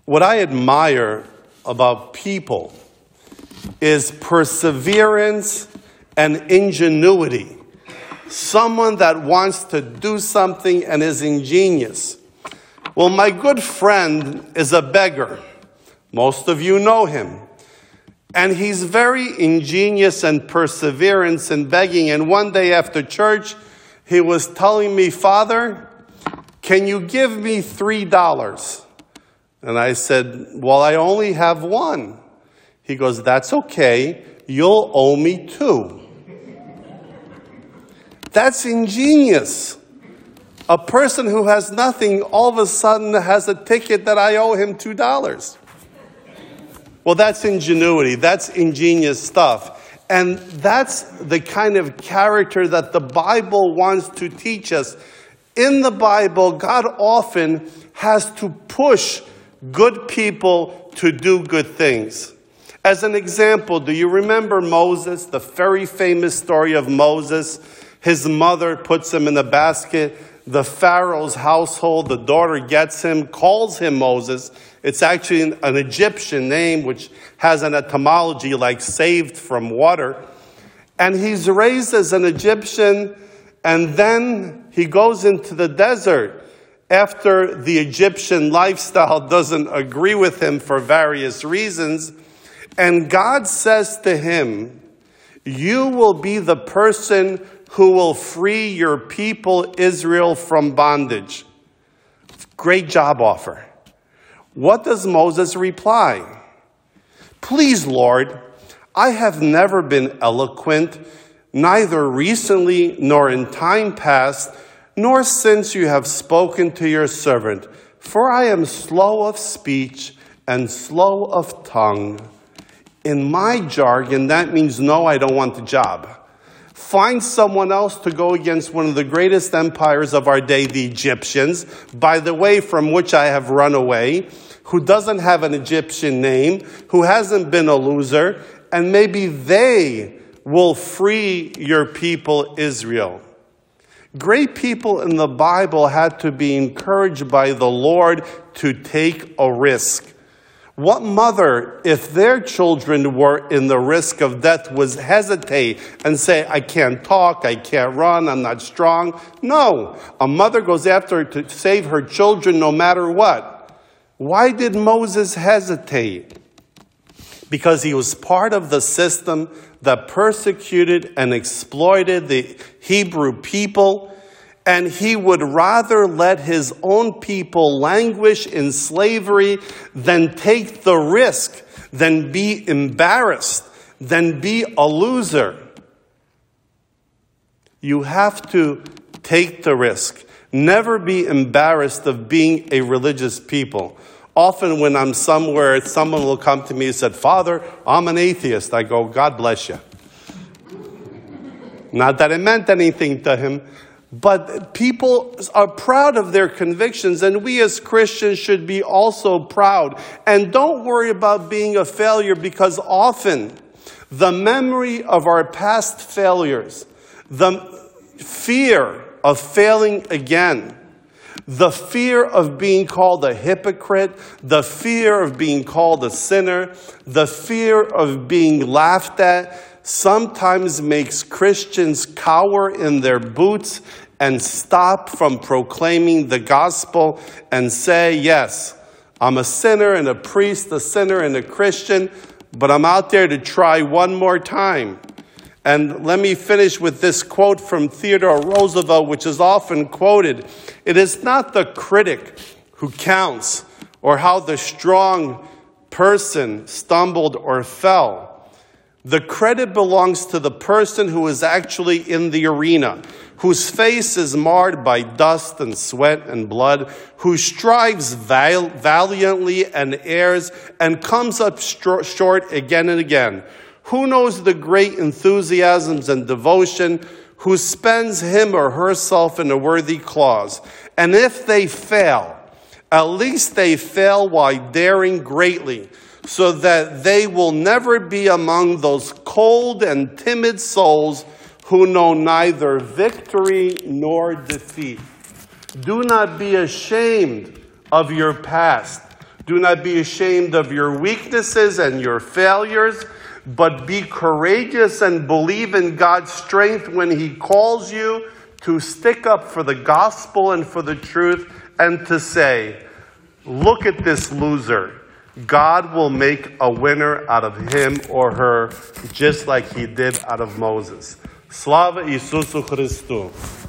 What I admire about people is perseverance and ingenuity. Someone that wants to do something and is ingenious. Well, my good friend is a beggar. Most of you know him. And he's very ingenious and perseverance in begging. And one day after church, he was telling me, "Father, can you give me $3? And I said, "Well, I only have one." He goes, "That's okay. You'll owe me 2. That's ingenious. A person who has nothing all of a sudden has a ticket that I owe him $2. Well, that's ingenuity. That's ingenious stuff. And that's the kind of character that the Bible wants to teach us. In the Bible, God often has to push good people to do good things. As an example, do you remember Moses, the very famous story of Moses? His mother puts him in a basket. The Pharaoh's household, the daughter gets him, calls him Moses. It's actually an Egyptian name which has an etymology like saved from water. And he's raised as an Egyptian, and then he goes into the desert after the Egyptian lifestyle doesn't agree with him for various reasons. And God says to him, "You will be the person who will free your people Israel from bondage." Great job offer. What does Moses reply? "Please, Lord, I have never been eloquent, neither recently nor in time past, nor since you have spoken to your servant, for I am slow of speech and slow of tongue." In my jargon, that means no, I don't want the job. Find someone else to go against one of the greatest empires of our day, the Egyptians, by the way, from which I have run away, who doesn't have an Egyptian name, who hasn't been a loser, and maybe they will free your people Israel. Great people in the Bible had to be encouraged by the Lord to take a risk. What mother, if their children were in the risk of death, would hesitate and say, "I can't talk, I can't run, I'm not strong"? No, a mother goes after to save her children no matter what. Why did Moses hesitate? Because he was part of the system that persecuted and exploited the Hebrew people, and he would rather let his own people languish in slavery than take the risk, than be embarrassed, than be a loser. You have to take the risk. Never be embarrassed of being a religious people. Often when I'm somewhere, someone will come to me and say, "Father, I'm an atheist." I go, "God bless you." Not that it meant anything to him. But people are proud of their convictions, and we as Christians should be also proud. And don't worry about being a failure, because often the memory of our past failures, the fear of failing again, the fear of being called a hypocrite, the fear of being called a sinner, the fear of being laughed at, sometimes makes Christians cower in their boots and stop from proclaiming the gospel and say, "Yes, I'm a sinner and a priest, a sinner and a Christian, but I'm out there to try one more time." And let me finish with this quote from Theodore Roosevelt, which is often quoted. "It is not the critic who counts, or how the strong person stumbled or fell. The credit belongs to the person who is actually in the arena, whose face is marred by dust and sweat and blood, who strives valiantly and errs and comes up short again and again, who knows the great enthusiasms and devotion, who spends him or herself in a worthy cause. And if they fail, at least they fail while daring greatly, so that they will never be among those cold and timid souls who know neither victory nor defeat." Do not be ashamed of your past. Do not be ashamed of your weaknesses and your failures, but be courageous and believe in God's strength when He calls you to stick up for the gospel and for the truth and to say, look at this loser. God will make a winner out of him or her just like He did out of Moses. Slava Isusu Christu.